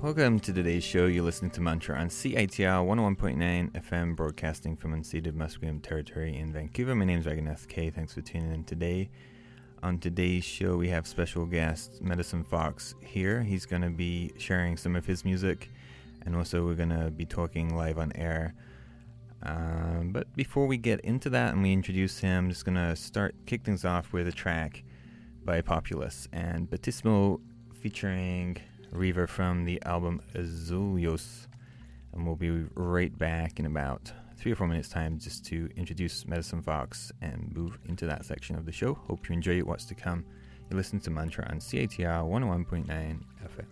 Welcome to today's show. You're listening to Mantra on CITR 101.9 FM, broadcasting from unceded Musqueam territory in Vancouver. My name is Raghunath K. Thanks for tuning in today. On today's show, we have special guest Medicine Fox here. He's going to be sharing some of his music, and also we're going to be talking live on air. But before we get into that and we introduce him, I'm just going to kick things off with a track by Populous and Batismo featuring Reaver from the album Azulios, and we'll be right back in about 3 or 4 minutes time just to introduce Medicine Fox and move into that section of the show. Hope you enjoy what's to come. You listen to Mantra on CITR 101.9 FM.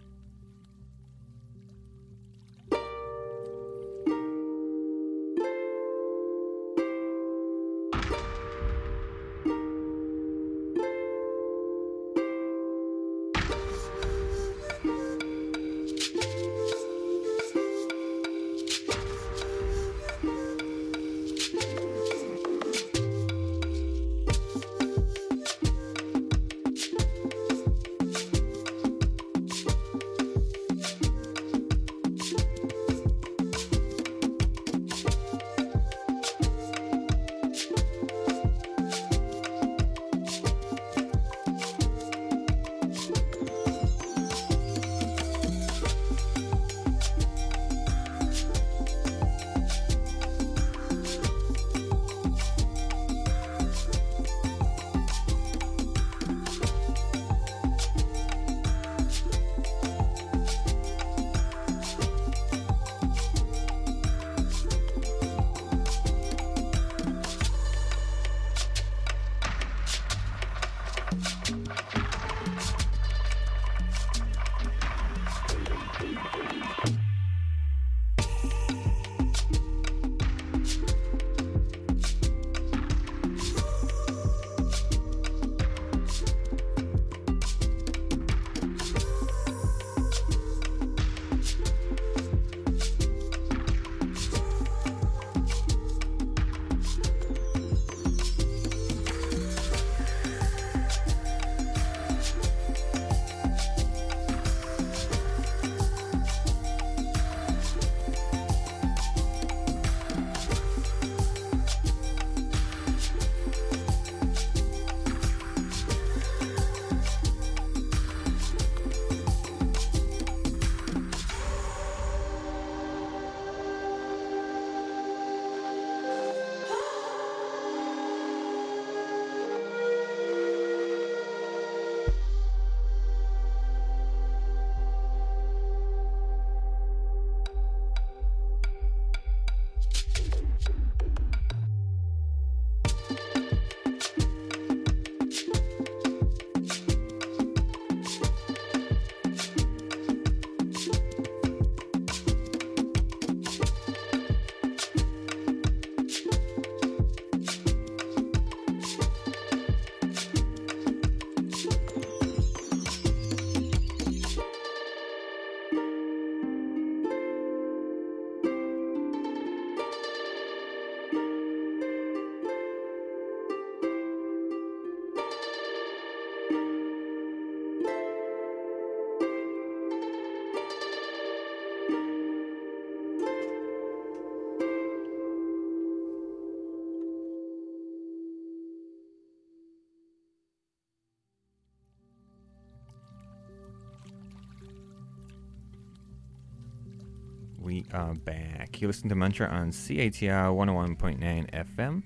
We are back. You listen to Mantra on CITR 101.9 FM.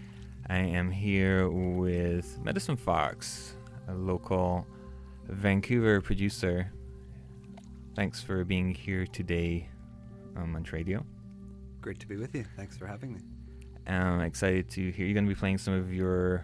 I am here with Medicine Fox, a local Vancouver producer. Thanks for being here today on Mantra Radio. Great to be with you. Thanks for having me. I'm excited to hear you're going to be playing some of your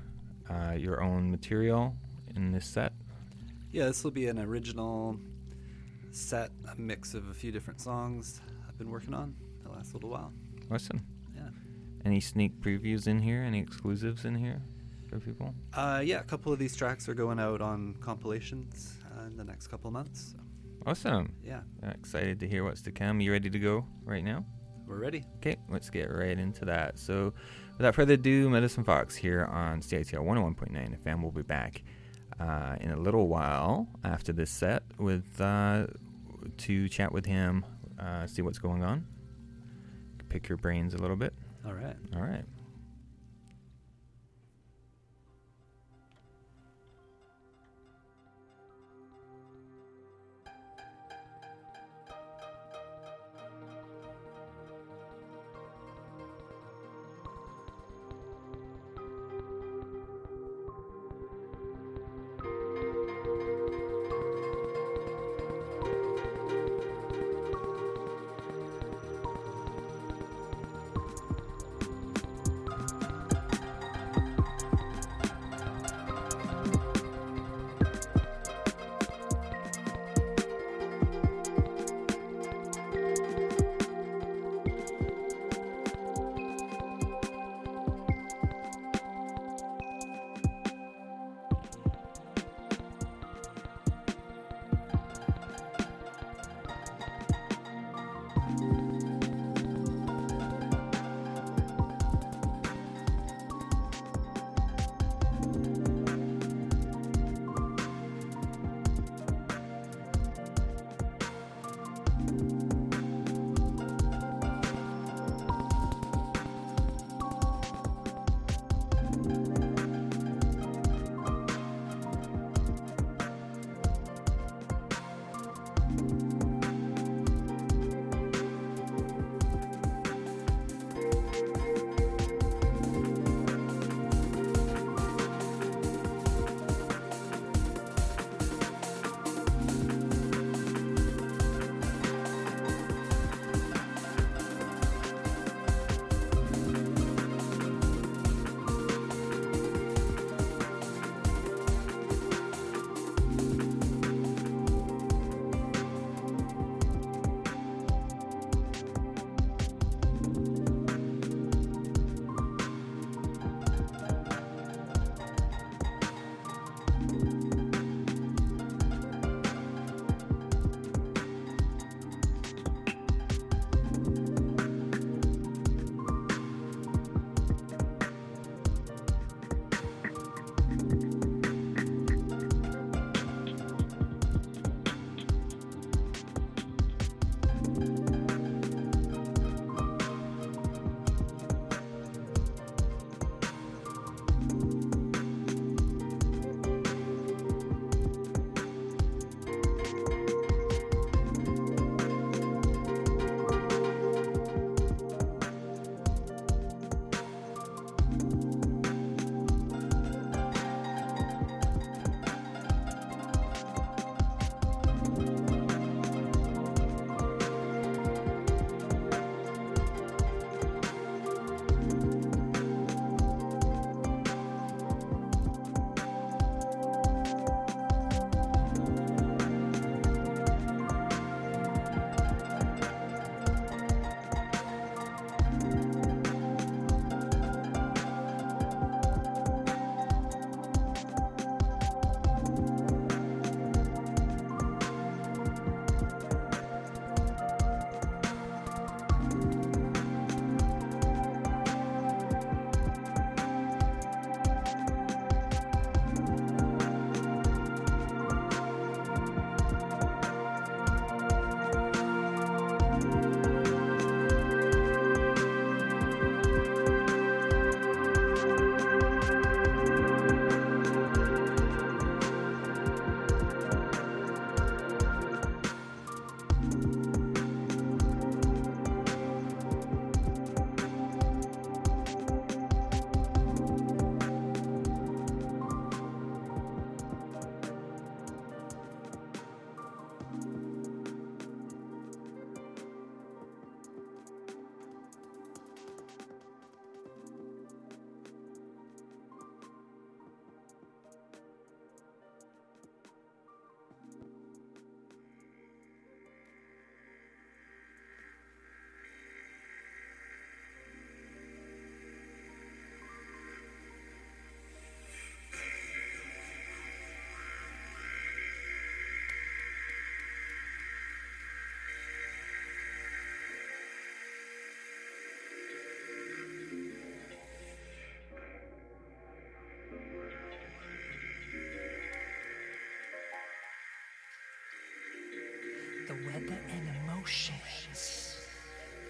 own material in this set. Yeah, this will be an original set, a mix of a few different songs I've been working on the last little while. Awesome. Yeah. Any sneak previews in here? Any exclusives in here for people? Yeah, a couple of these tracks are going out on compilations in the next couple of months. So. Awesome. Yeah. Excited to hear what's to come. You ready to go right now? We're ready. Okay, let's get right into that. So without further ado, Medicine Fox here on CITR 101.9 FM. We'll be back in a little while after this set with to chat with him, see what's going on, pick your brains a little bit. All right. All right.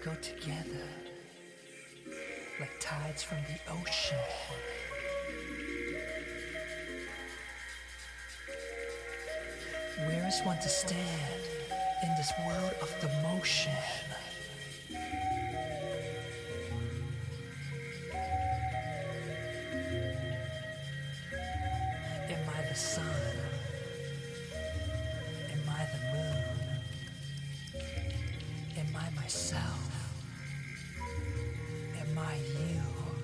go together like tides from the ocean. Where is one to stand in this world of the motion? Am I the sun? Am I the moon? Am I myself? Am I you?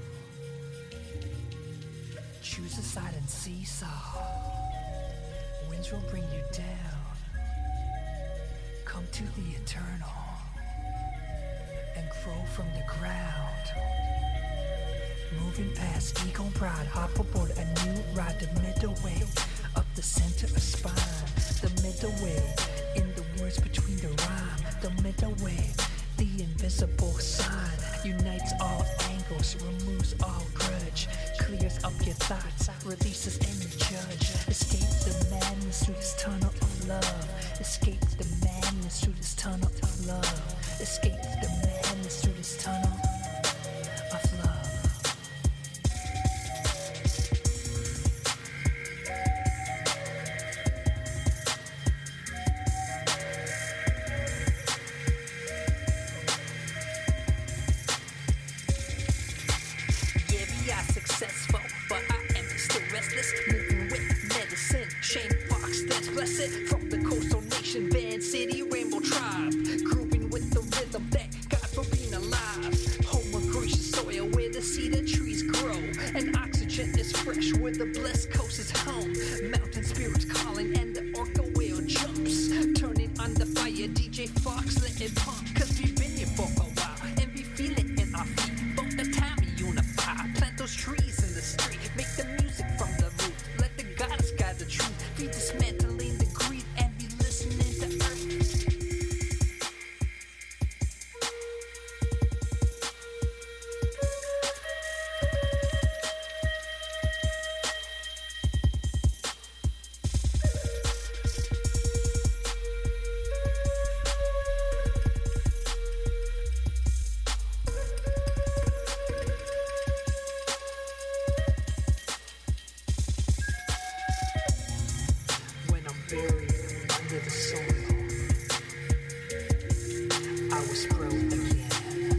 Choose a side and seesaw. Winds will bring you down. Come to the eternal and grow from the ground. Moving past ego and pride, hop aboard a new ride. The middle way, up the center of spine. The middle way, in the words between the rhyme. The middle way, the invisible sign. Unites all angles, removes all grudge. Clears up your thoughts, releases any judge. Escape the madness through this tunnel of love. Escape the madness through this tunnel of love. Escape the madness through this tunnel of love. Successful, but I am still restless. Moving with medicine, Shane Fox, that's blessed. From the coastal nation, Van City, Rainbow Tribe. Grooving with the rhythm, thank God for being alive. Home of gracious soil where the cedar trees grow. And oxygen is fresh where the blessed coast is home. Mountain spirits calling and the orca whale jumps. Turning on the fire, DJ Fox let it pump. Cause we've been here for a while and we feel it in our feet. Both the time we unify, plant those trees in the street. Make the music from the root. Let the goddess guide the truth. Be dismantling the greed and be listening to earth. Buried under the soil, I will sprout again.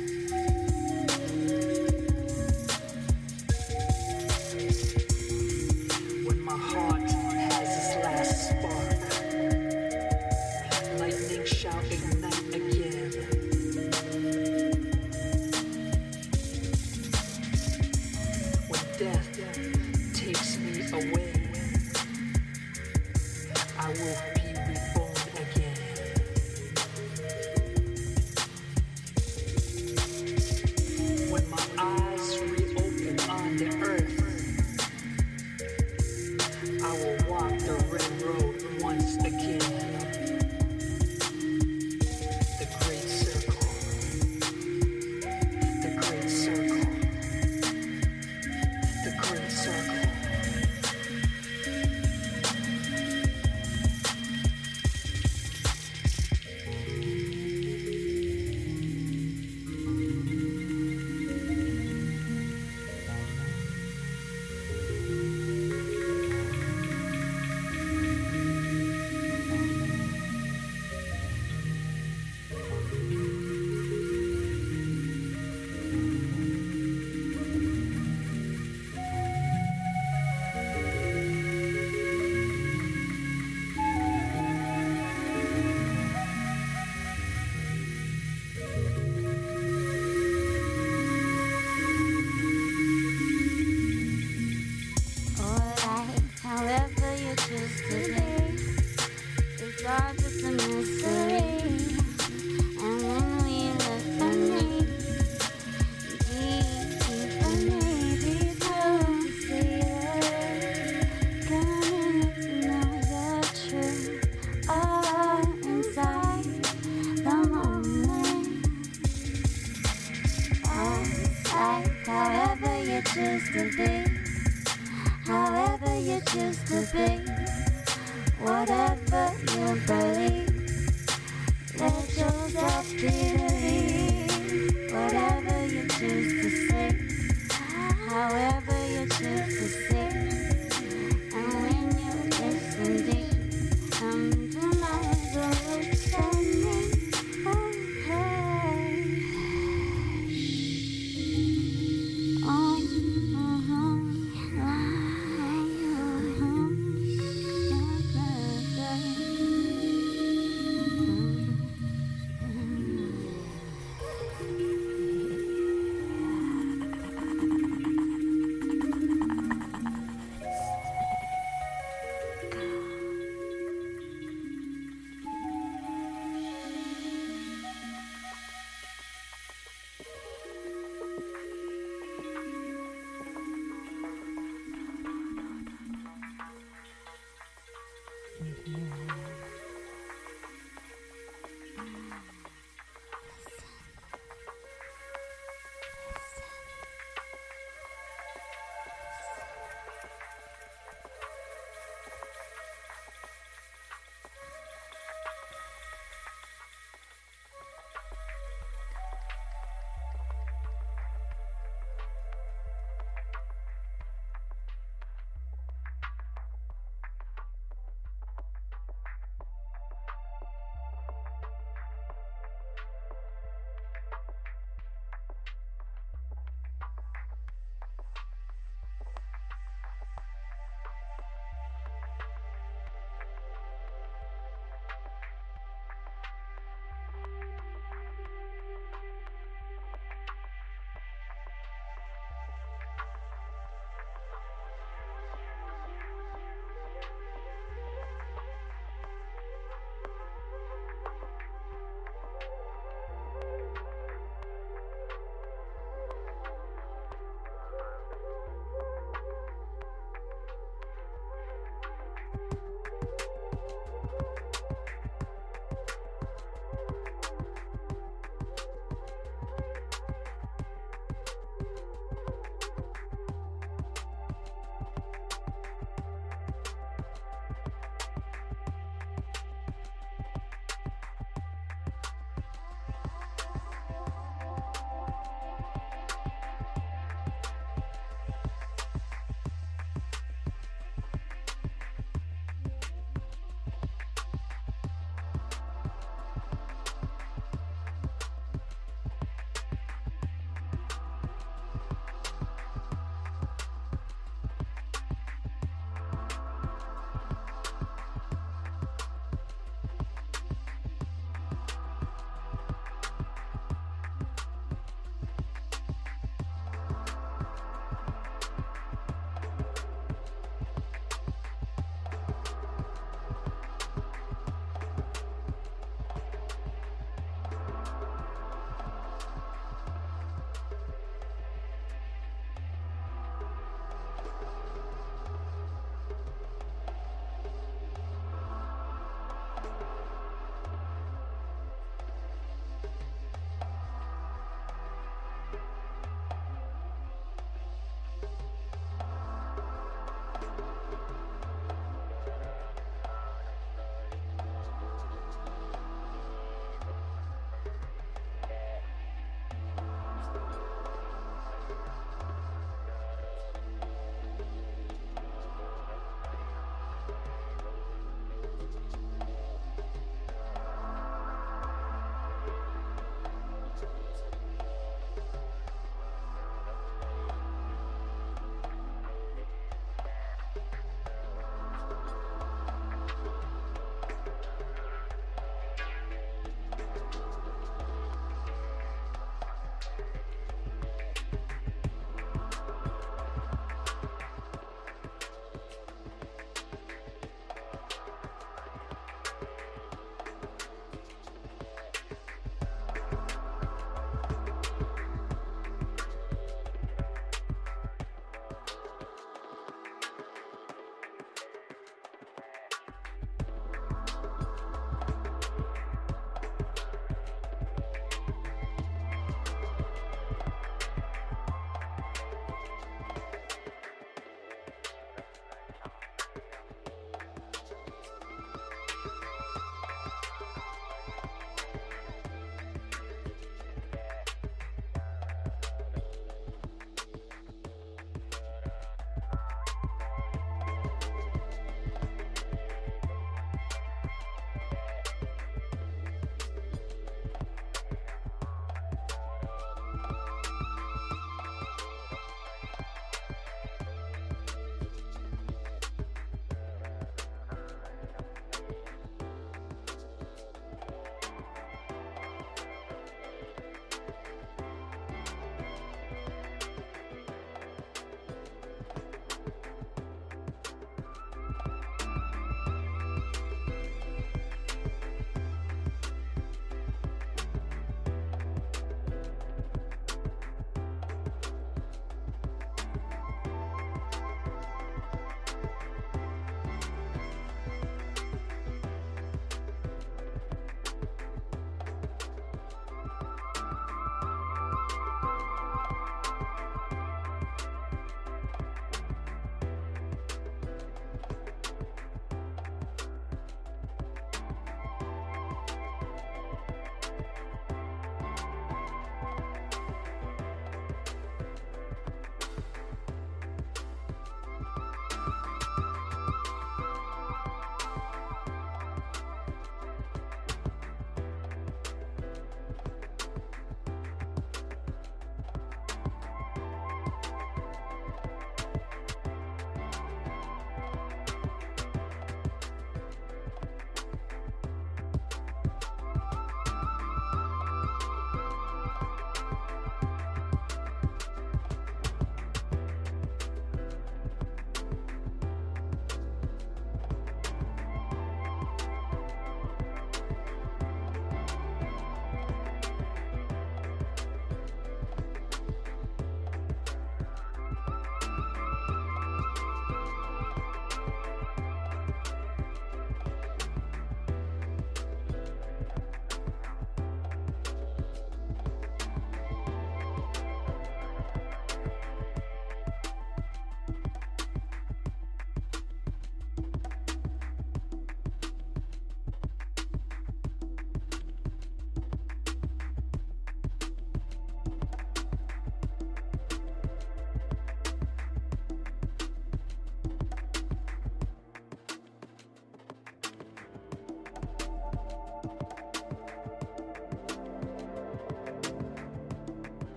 When my heart has its last spark, lightning shall ignite again. When death takes me away, I will be reborn again. When my eyes reopen on the earth, I will walk the red road once again. The great circle, the great circle, the great circle. choose to be, however you choose to be, whatever you believe, let yourself be the lead. whatever you choose to say, however you choose to say. And when you listen deep, come to my roots and me. Oh, hey. Oh,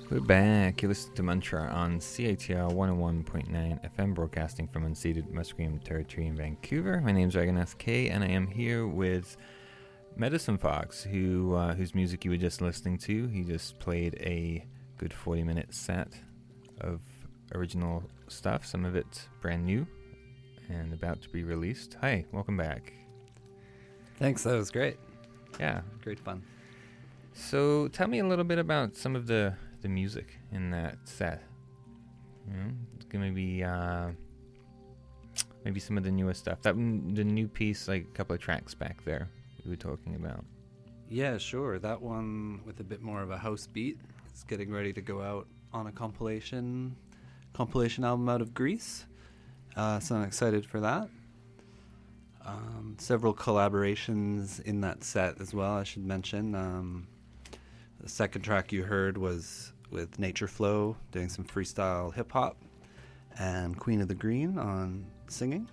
We're back. You listen to Mantra on CITR 101.9 FM, broadcasting from unceded Musqueam territory in Vancouver. My name's Dragon SK, and I am here with Medicine Fox, whose music you were just listening to. He just played a good 40-minute set of original stuff, some of it brand new and about to be released. Hi, welcome back. Thanks, that was great. Yeah. Great fun. So tell me a little bit about some of the music in that set. You know, it's gonna be maybe some of the newest stuff. The new piece, like a couple of tracks back there, we were talking about. Yeah, sure. That one with a bit more of a house beat. It's getting ready to go out on a compilation album out of Greece. So I'm excited for that. Several collaborations in that set as well, I should mention. The second track you heard was with Nature Flow doing some freestyle hip-hop, and Queen of the Green on singing.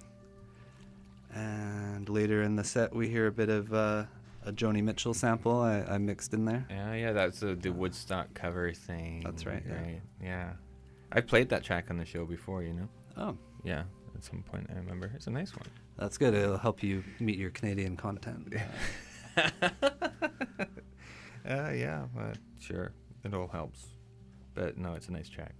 And later in the set we hear a bit of a Joni Mitchell sample I mixed in there. Yeah, that's the Woodstock cover thing. That's right, Yeah. I played that track on the show before, you know. Oh. Yeah, at some point I remember. It's a nice one. That's good. It'll help you meet your Canadian content. Yeah, but sure, it all helps. But no, it's a nice track.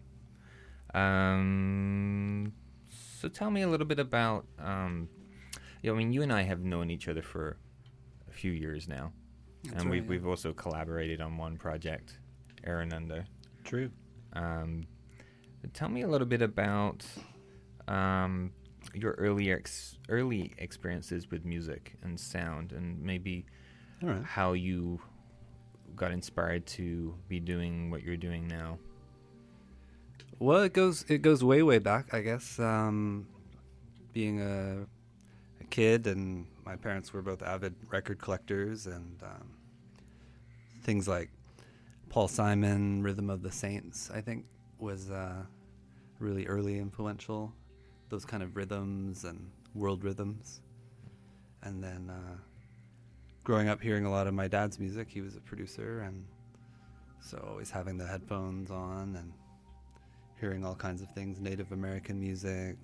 So tell me a little bit about, I mean, you and I have known each other for a few years now. That's and right, we've also collaborated on one project, Arananda. True. Tell me a little bit about your early experiences with music and sound, and maybe All right. how you got inspired to be doing what you're doing now. Well, it goes way back, I guess. Being a kid, and my parents were both avid record collectors, and things like Paul Simon, Rhythm of the Saints, I think, was really early influential. Those kind of rhythms and world rhythms. And then growing up hearing a lot of my dad's music, he was a producer, and so always having the headphones on and hearing all kinds of things, Native American music,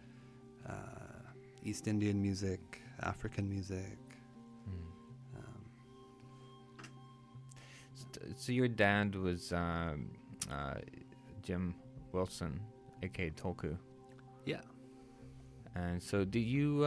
East Indian music, African music. So your dad was Jim Wilson, aka Tolku. Yeah. And so did you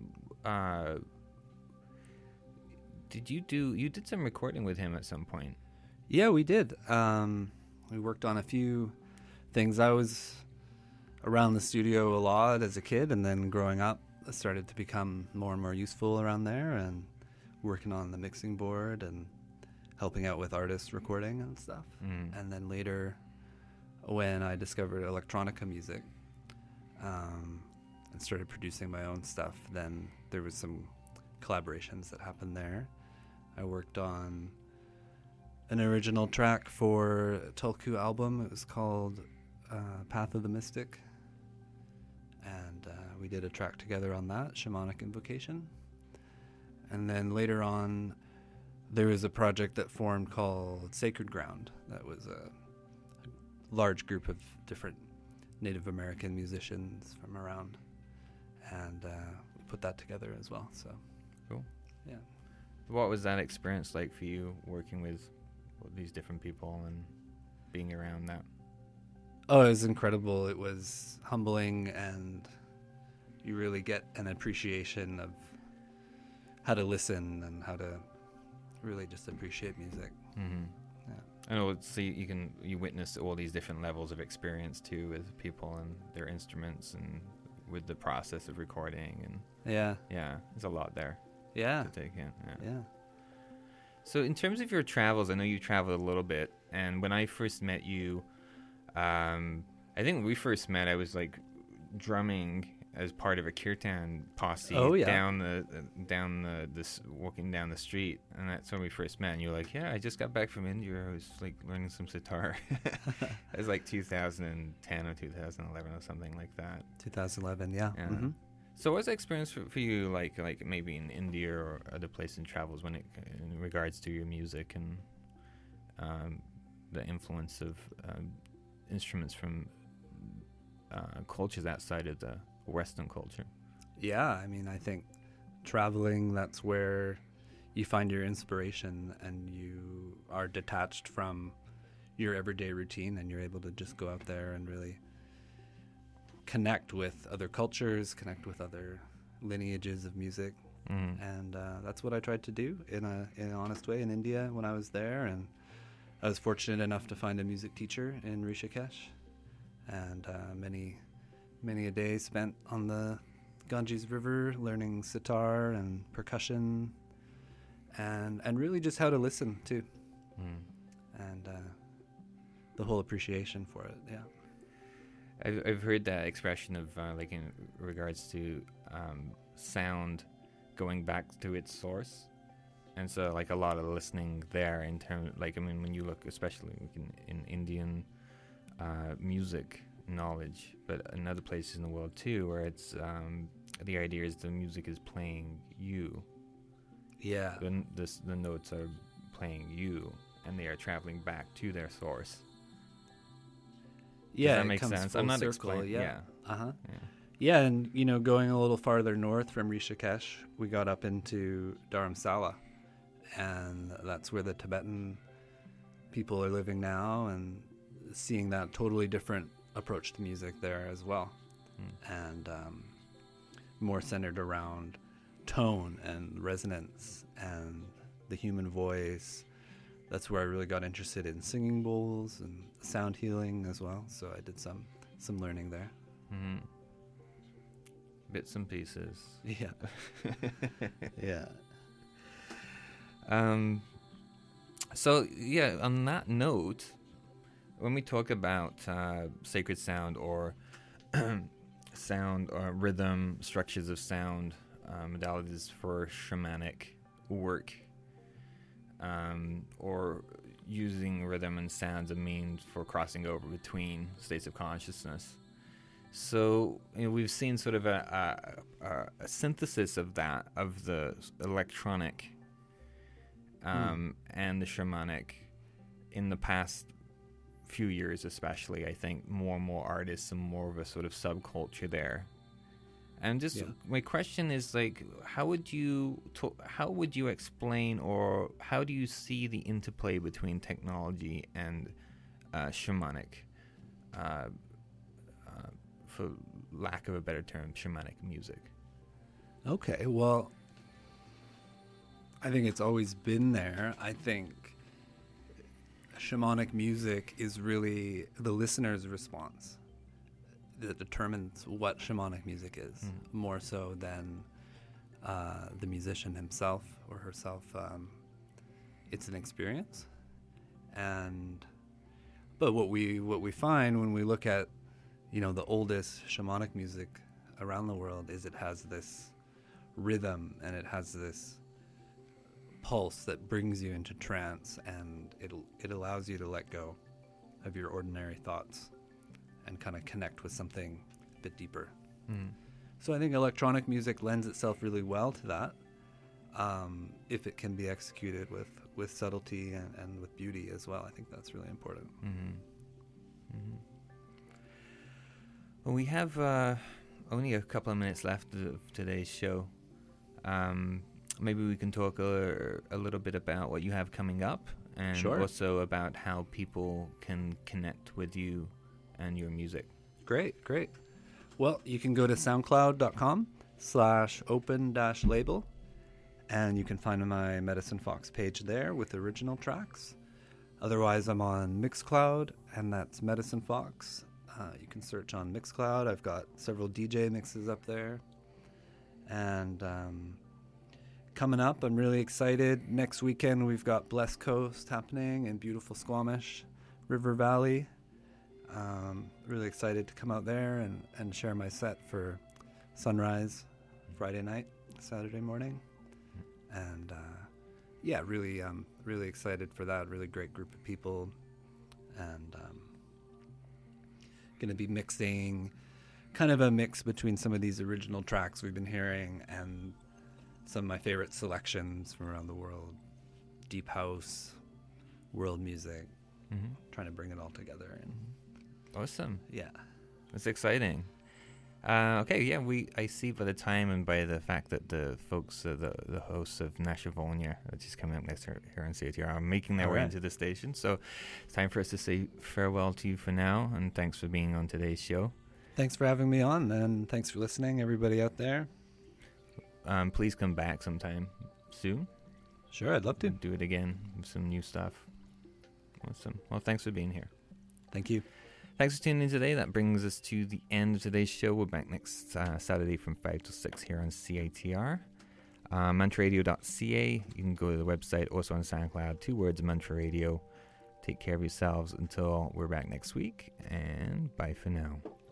did some recording with him at some point? Yeah, we did. We worked on a few things. I was around the studio a lot as a kid, and then growing up, I started to become more and more useful around there, and working on the mixing board and helping out with artists recording and stuff. And then later, when I discovered electronica music and started producing my own stuff, then there was some collaborations that happened there. I worked on an original track for a Tulku album. It was called Path of the Mystic, and we did a track together on that, Shamanic Invocation. And then later on, there was a project that formed called Sacred Ground. That was a large group of different Native American musicians from around, and we put that together as well. So cool. Yeah. What was that experience like for you, working with these different people and being around that? Oh, it was incredible. It was humbling, and you really get an appreciation of how to listen and how to really just appreciate music. Mm-hmm. Yeah. I know. So you witness all these different levels of experience too, with people and their instruments, and with the process of recording, and Yeah. there's a lot there Yeah. to take in. Yeah. So in terms of your travels, I know you traveled a little bit, and when I first met you, I think when we first met, I was like drumming as part of a kirtan posse walking down the street, and that's when we first met. And you were like, "Yeah, I just got back from India. I was like learning some sitar." It was like 2010 or 2011 or something like that. 2011. Yeah. Yeah. Mm-hmm. So what's the experience for you, like maybe in India or other places in travels, in regards to your music and the influence of instruments from cultures outside of the Western culture. Yeah, I mean, I think traveling, that's where you find your inspiration, and you are detached from your everyday routine, and you're able to just go out there and really connect with other cultures, connect with other lineages of music. And that's what I tried to do in an honest way in India when I was there. And I was fortunate enough to find a music teacher in Rishikesh, and many a day spent on the Ganges River learning sitar and percussion, and really just how to listen too, and the whole appreciation for it. Yeah, I've heard that expression of like in regards to sound going back to its source, and so like a lot of listening there in terms, like, I mean, when you look especially like in Indian music knowledge, but in other places in the world too, where it's the idea is the music is playing you. yeah, The notes are playing you, and they are traveling back to their source. yeah. Does that it make comes sense? full I'm not circle, explaining. Yeah. Yeah. Yeah, and going a little farther north from Rishikesh, we got up into Dharamsala, and that's where the Tibetan people are living now, and seeing that totally different approach to music there as well, and more centered around tone and resonance and the human voice. That's where I really got interested in singing bowls and sound healing as well. So I did some learning there. Bits and pieces. Yeah. Yeah. So yeah, on that note, when we talk about sacred sound or sound or rhythm, structures of sound, modalities for shamanic work, or using rhythm and sound as a means for crossing over between states of consciousness. So we've seen sort of a synthesis of that, of the electronic and the shamanic in the past few years, especially. I think more and more artists and more of a sort of subculture there. And just my question is, like, how would you explain, or how do you see the interplay between technology and shamanic, for lack of a better term, shamanic music? Okay, well, I think it's always been there. I think shamanic music is really the listener's response that determines what shamanic music is, more so than the musician himself or herself. It's an experience, but what we find when we look at the oldest shamanic music around the world is it has this rhythm and it has this pulse that brings you into trance, and it allows you to let go of your ordinary thoughts and kind of connect with something a bit deeper. So I think electronic music lends itself really well to that, if it can be executed with subtlety and with beauty as well. I think that's really important. Well, we have only a couple of minutes left of today's show. Maybe we can talk a little bit about what you have coming up, and also about how people can connect with you and your music. Great. Well, you can go to soundcloud.com/open-label, and you can find my Medicine Fox page there with original tracks. Otherwise, I'm on Mixcloud, and that's Medicine Fox. You can search on Mixcloud. I've got several DJ mixes up there. And coming up, I'm really excited. Next weekend, we've got Blessed Coast happening in beautiful Squamish, River Valley. Really excited to come out there and share my set for Sunrise Friday night, Saturday morning. And really excited for that. Really great group of people. And going to be mixing kind of a mix between some of these original tracks we've been hearing and some of my favorite selections from around the world. Deep house, world music, Mm-hmm. trying to bring it all together. And Awesome. yeah. It's exciting. Okay, yeah, I see by the time and by the fact that the folks, the hosts of Nashavonia, which is coming up next here on CITR, are making their way Alright. into the station. So it's time for us to say farewell to you for now, and thanks for being on today's show. Thanks for having me on, and thanks for listening, everybody out there. Please come back sometime soon. Sure, I'd love to. Do it again with some new stuff. Awesome. Well, thanks for being here. Thank you. Thanks for tuning in today. That brings us to the end of today's show. We're back next Saturday from 5 to 6 here on CITR. MantraRadio.ca. You can go to the website, also on SoundCloud. 2 words, Mantra Radio. Take care of yourselves until we're back next week, and bye for now.